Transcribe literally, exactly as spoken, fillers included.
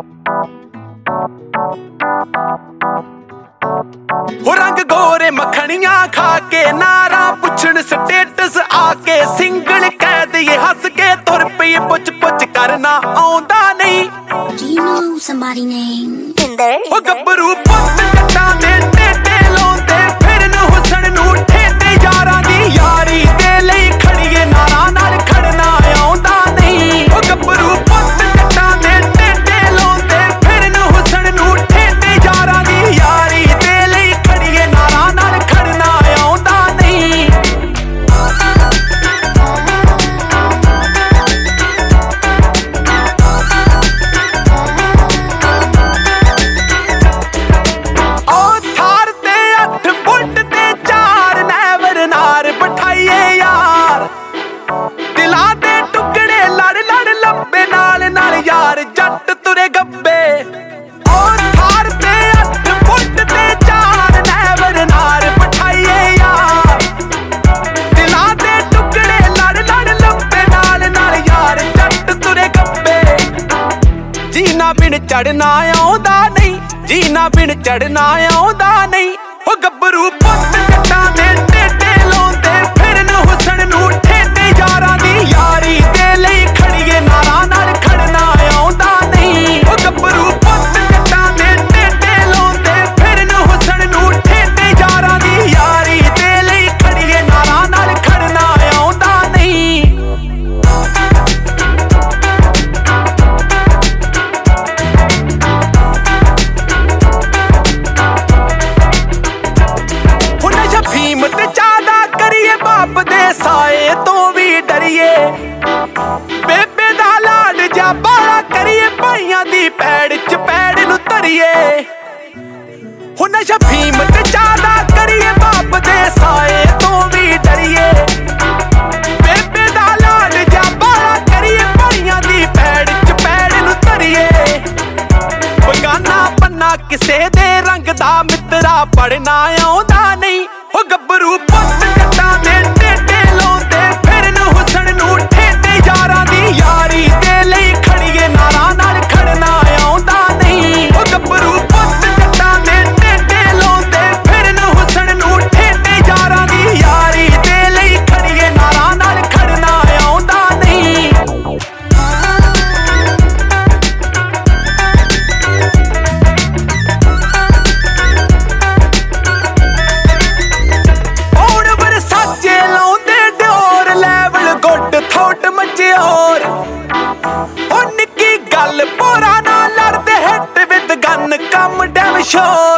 हो रंग गोरे मखनियां खा के नारा पुछण स्टेटस आके सिंगल कह दिए हंस के तुर पई पुछ पुछ करना आउंदा नहीं। Do you know somebody named Tinder? ओ गब्बरू पुੱਤ जट्टां दे टेटे लाउंदे फिरन हुसन नूं ठेते यारां दी यारी दे लई खड़ीए नारा नाल खड़ना आउंदा नहीं। ओ गब्बरू पुੱਤ जट्टां दे टेटे लाउंदे फिरन हुसन नूं ठेते यारां दी यारी दे लई खड़ीए नारा नाल खड़ना आउंदा नहीं। जट तुरे गब्बे और थार ते अठ फुट ते चार नैवर नार बिठाइए यार। दिला दे टुकड़े लड़ लड़ लंबे नाल नाल यार जट तुरे गब्बे। जीना बिन चढ़ना आउंदा नहीं, जीना बिन चढ़ना आउंदा नहीं। ओ गब्बरू पुੱਤ जट्टां दे टेटे लाउंदे फिरन हुसन नूं ठेते यारां दी यारी दे लई खड़ीए नारा नाल खड़ना आउंदा नहीं। ओ गब्बरू पुੱਤ जट्टां दे टेटे लाउंदे फिरन हुसन नूं ठेते यारां दी यारी दे लई खड़ीए नारा नाल खड़ना आउंदा नहीं। हुण शफीम ते चादा करिए बाप दे साए तो भी डरिए बेबे दा लाड जा बाला करिए भाइयां दी पैड़ च पैड़ नूं धरिए। हुण शफीम ते चादा करिए बाप दे साए तो भी डरिए बेबे दा लाड जा बाला करिए भाइयां दी पैड़ च पैड़ नूं धरिए। बगाना पन्ना किसे दे रंग दा मित्तरा पढ़ना आउंदा नहीं। ओ गब्बरू पुੱਤ जट्टां दे टेटे लाउंदे फिरन हुसन नूं ठेते यारां दी यारी दे लई खड़ीए नारा नाल खड़ना आउंदा नहीं। ओ गब्बरू पुੱਤ जट्टां दे टेटे लाउंदे फिरन हुसन नूं ठेते यारां दी यारी दे लई खड़ीए नारा नाल खड़ना आउंदा नहीं। और बरसाचे लाउंदे डोर लेवल गुड थोट मचे और ओ निक्की गल पोरा ना लड़दे hit with gun come damn शोर।